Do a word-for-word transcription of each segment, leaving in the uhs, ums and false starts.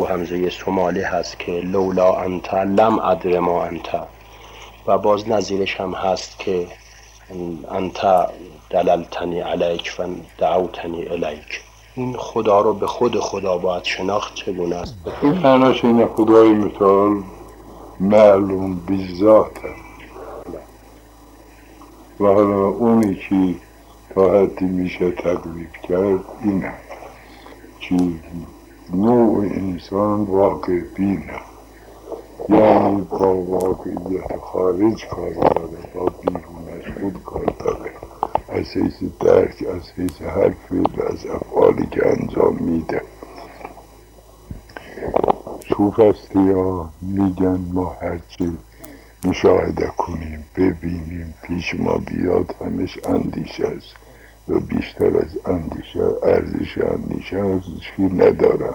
همزه سومالی هست که لولا انت لم ادر ما انت، و باز نظیرش هم هست که انت دللتنی علیک و دعوتنی الیک. این خدا رو به خود خدا باید شناخت چگونه است؟ این معناش اینه خدای متعال معلوم بذاته و حالا اونی که تا حدی میشه تقریب کرد اینه که نوع انسان واقع بینه، یعنی با واقعیت خارج کار داره، با بیرون از خود کار داره، از حیث درک، از حیث هر فعل از افعالی که انجام میده. صوفستی ها میگن ما هرچی مشاهده کنیم ببینیم پیش ما بیاد همش اندیشه است و بیشتر از اندیشه ارزش اندیشه ارزشی ندارم.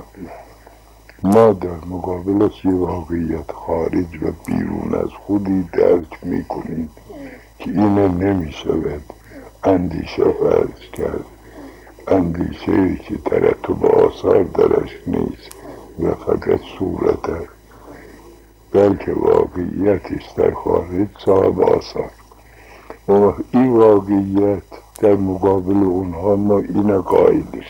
ما در مقابلش یه واقعیت خارج و بیرون از خودی درک میکنیم که اینه نمیشود اندیشه فرض کرد، اندیشه که ترتب آثار درش نیست و فقط صورته، بلکه واقعیتش در خارج صاحب آثار. و این واقعیت در مقابل اونها ما اینه قائلیم.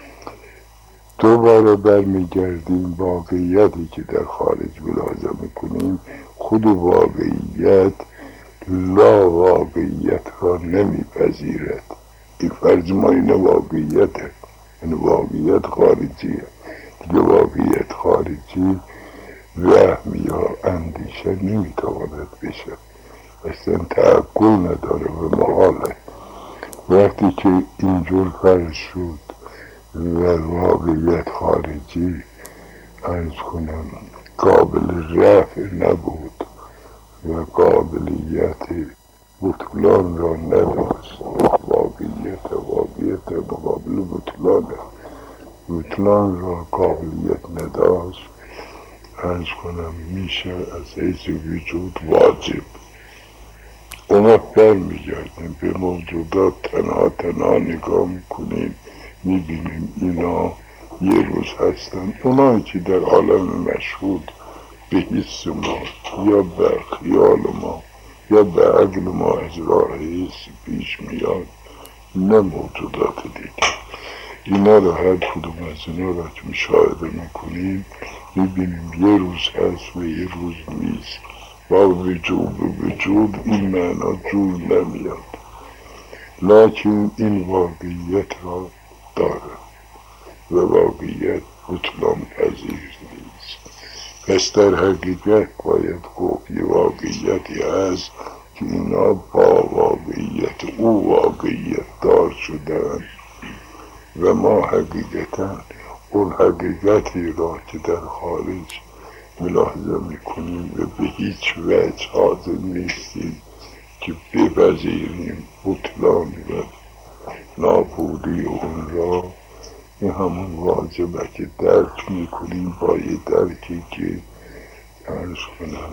دوباره برمیگردیم واقعیتی که در خارج ملاحظه میکنیم، خود واقعیت لا واقعیت را نمیپذیرد. این فرض ما اینه واقعیته، این واقعیت خارجیه دیگه. واقعیت خارجی وهم یا اندیشه نمیتواند بشه، اصلا تعقل نداره و محاله. وقتی که اینجور فرض شد و واقعیت خارجی عرض کنم قابل رفع نبود و قابلیت بطلان را نداشت، واقعیت واقعیت مقابل بطلانه، بطلان را قابلیت نداشت، عرض کنم میشه از حیث وجود واجب. اونا بر میگردیم به موجودات تنها تنها نگاه میکنیم، میبینیم اینا یه روز هستن. اونایی که در عالم مشهود به حس ما یا به خیال ما یا به عقل ما از راه حس پیش میاد، نه موجودات دیگه. اینا رو هر کدوم از اینا رو که مشاهده میکنیم میبینیم یه روز هست و یه روز نیست. با وجود و وجود این معنا جور نمیاد، لکن این واقعیت را داره و واقعیت بطلان پذیر نیست. پس در حقیقت باید گفت یه واقعیتی هست که اینا با واقعیت او واقعیت دار شدن و ما حقیقتا اون حقیقتی را که در خارج ملاحظه میکنیم و به هیچ وجه حاضر نیستیم که بپذیریم بطلان و نابودی اون را، این همون واجبه که درک میکنیم با یه درکی که عرض کنم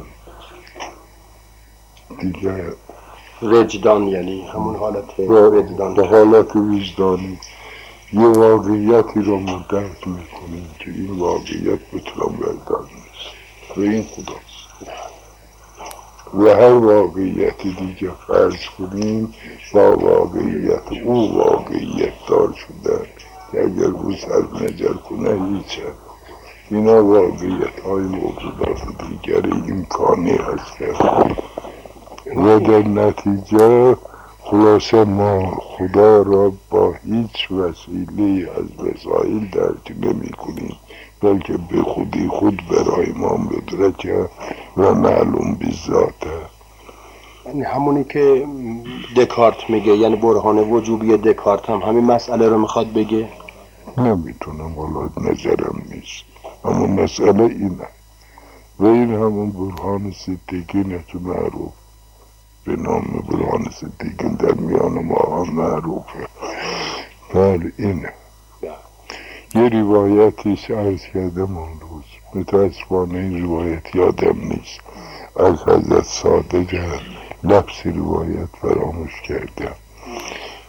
دیگه وجدان، یعنی همون حالت وجدان، به حالت وجدانی یه واقعیتی را ما درک میکنیم که این واقعیت بطلان بردار نیست و این خداست. و هر واقعیت دیگه فرض کنیم با واقعیت او واقعیت دار شدن که اگر روز هر نظر کنه هیچه. اینا واقعیت های موجودات دیگر امکانی هستند و در نتیجه خلاصه ما خدا را با هیچ وسیله از وسایل درک نمی کنیم، بلکه به خودی خود برای ما مدرکه و معلوم بذاته. یعنی همونی که دکارت میگه، یعنی برهان وجوبی دکارت هم همین مسئله رو میخواد بگه. نمیتونم، والا نظرم نیست، اما مسئله اینه و این همون برهان صدیقینه که معروف به نام برهان صدیقین در میان ما معروفه. بله اینه. یه روایتیش عرض کردم اون روز، متاسفانه این روایت یادم نیست، از حضرت صادق لفظ روایت فراموش کردم.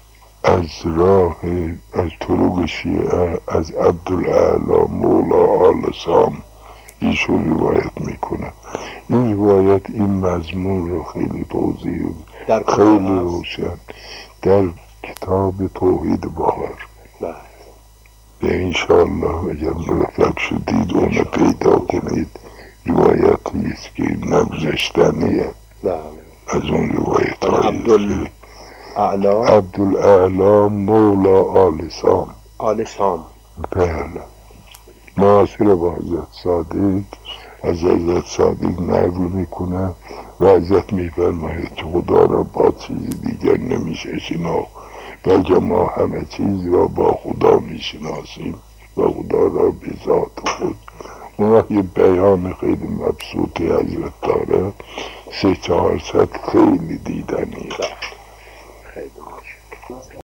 از راه از طرق شیعه از عبدالاعلی مولا آل سام ایشون روایت میکنه. این روایت این مضمون رو خیلی توضیح خیلی روشن در کتاب توحید باور. به انشاءالله اگر موفق شدید اونو پیدا کنید، روایتی است که نگذشتنیه از اون روایت های عبدالاعلی مولا آل سام. آل سام بله، معاصر با حضرت صادق، از حضرت صادق نقل میکنه و حضرت میفرماید که خدا را با چیز دیگر نمیشه شناخت، بلکه ما همه چیز را با خدا میشناسیم و خدا را به ذات خود. اون یه بیان خیلی مبسوطی حضرت داره، سه چهار ست خیلی دیدنیه.